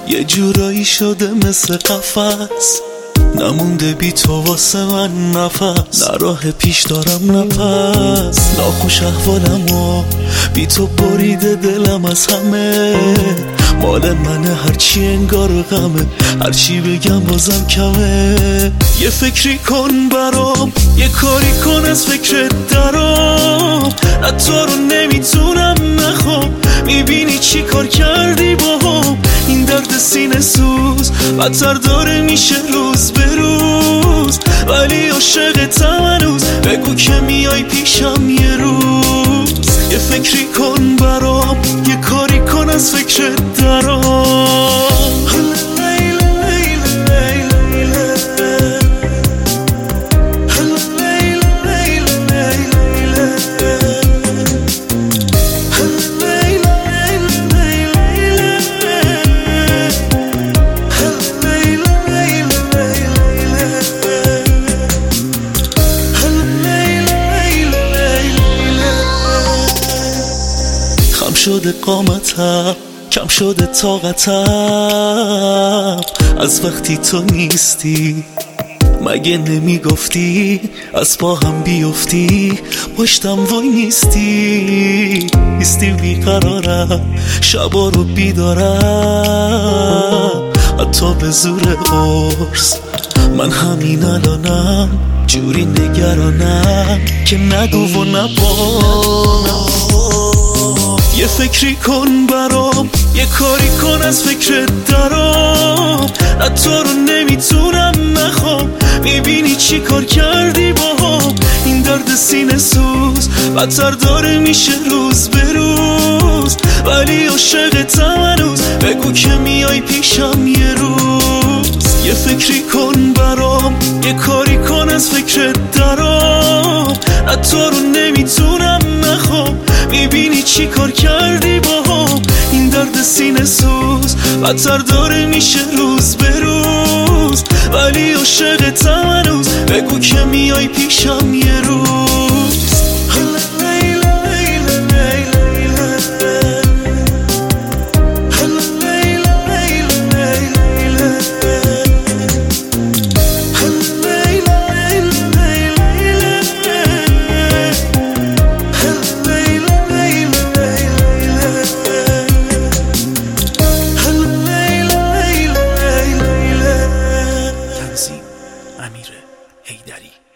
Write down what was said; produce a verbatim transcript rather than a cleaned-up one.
یه جورایی شده مثل قفس، نمونده بی تو واسه من نفس، نه راه پیش دارم نفس، ناخوش احوالم و بی تو بریده دلم از همه، مال منه هرچی انگار غمه، هرچی بگم بازم کمه. یه فکری کن برام، یه کاری کن از فکرت درام، نه تو رو نمیتونم نخوام، میبینی چی کار کردی باهم، این درد سینه سوز بدتر داره میشه روز به روز، ولی عاشقتم هنوز، بگو که میای پیشم یه روز. یه فکری کن برام، یه کاری کن از فکرت درام. کم شده قامتم، کم شده طاقتم، از وقتی تو نیستی. مگه نمیگفتی از پا هم بیفتی، پشتم وای نیستی، نیستی بیقرارم، شبا رو بیدارم، حتی به زور قرص. من همین الانم جوری نگرانم که نگو و نبانم. یه فکری کن برام، یه کاری کن از فکرت درام، نه تو رو نمیتونم نخوام، میبینی چی کار کردی باهم، این درد سینه سوز بدتر داره میشه روز به روز، ولی عاشقتم هنوز، بگو که میای پیشم یه روز. یه فکری کن برام، یه کاری کن از فکرت درام، نه تو رو نمیتونم نخوام، میبینی چی کار کردی باهم، این درد سینه سوز بدتر داره میشه روز به روز، ولی عاشقتم هنوز، بگو که میای پیشم یه روز. امیر حیدری.